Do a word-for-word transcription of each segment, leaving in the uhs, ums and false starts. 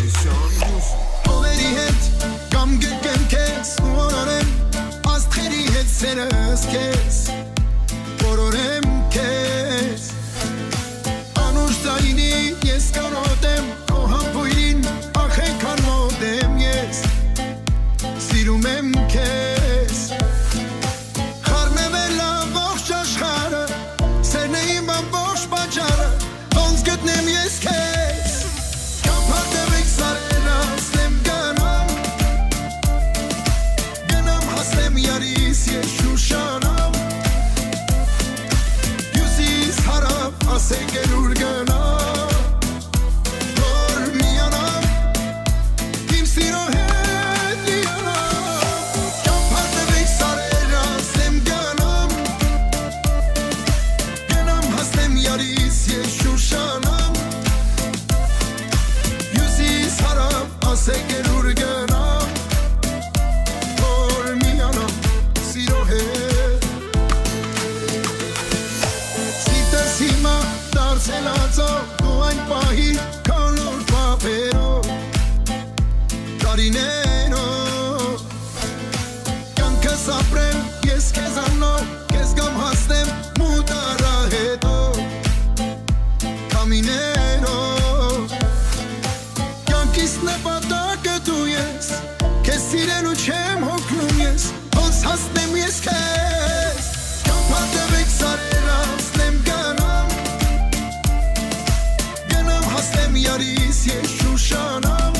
Ovերի հետ կամ գրկեմ քեզ ու օրորեմ աստղերի հետ սերս քեզ օրորեմ քեզ Անուշ ձայնի ես կանոտեմ քո համբույրին ախենքան մոտեմ ես Սիրում եմ քեզ Խառնվել ամբողջ աշխարհը Սերն է իմ ամբողջ պատճառը Ոնց գտնեմ ես քեզ Կապարտվեք սարերը ասնեմ գնամ Գնամ հասնեմ յարիս ես շուշանամ Հյուսիս հարավ ասեք էլ ուր գնամ Որ միանամ Իմ սիրո հետ լիանամ Կապարտվեք սարերը ասնեմ գնամ Գնամ հասնեմ յարիս ես շուշանամ Հյուսիս հարավ ասեք էլ ուր գնամ Որ միանամ սիրո հետ Սիրտս հիմա դարձել ածո Դու այն պահի քանոր պապերով Տարիներով Կյանքս ապրեմ ես քեզ աննով Քեզ գամ հասնեմ մութ առահետով Կամիներով Կյանքիս նպատակը դու ես Քեզ սիրելու չեմ հոգնում ես Ոնց հասնեմ ես քեզ Կապարտվեք սարերը ասնեմ գնամ Գնամ հասնեմ յարիս ես շուշանամ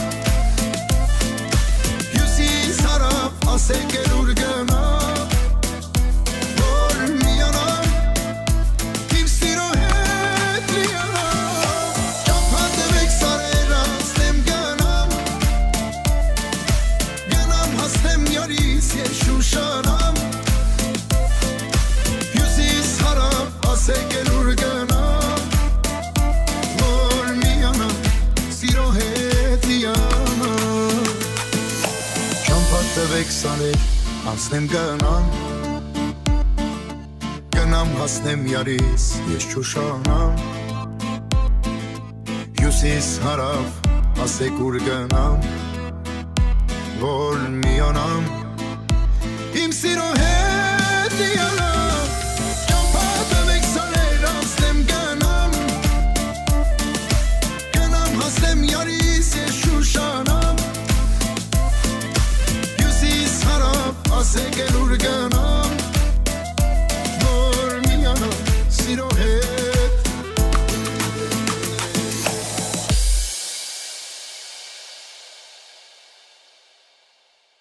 Հյուսիս հարավ ասեք էլ ուր գնամ Որ միանամ Իմ սիրո հետ լիանամ Կապարտվեք սարերը ասնեմ գնամ Գնամ հասնեմ յարիս ես շուշանամ Հյուսիս հարավ ասեք էլ ուր գնամ Որ միանամ սիրո հետ լիանամ Կապարտվեք սարեր ասնեմ գնամ Գնամ հասնեմ յարիս ես շուշանամ Հյուսիս հարավ ասեք ուր գնամ Որ միանամ Իմ սիրո հետ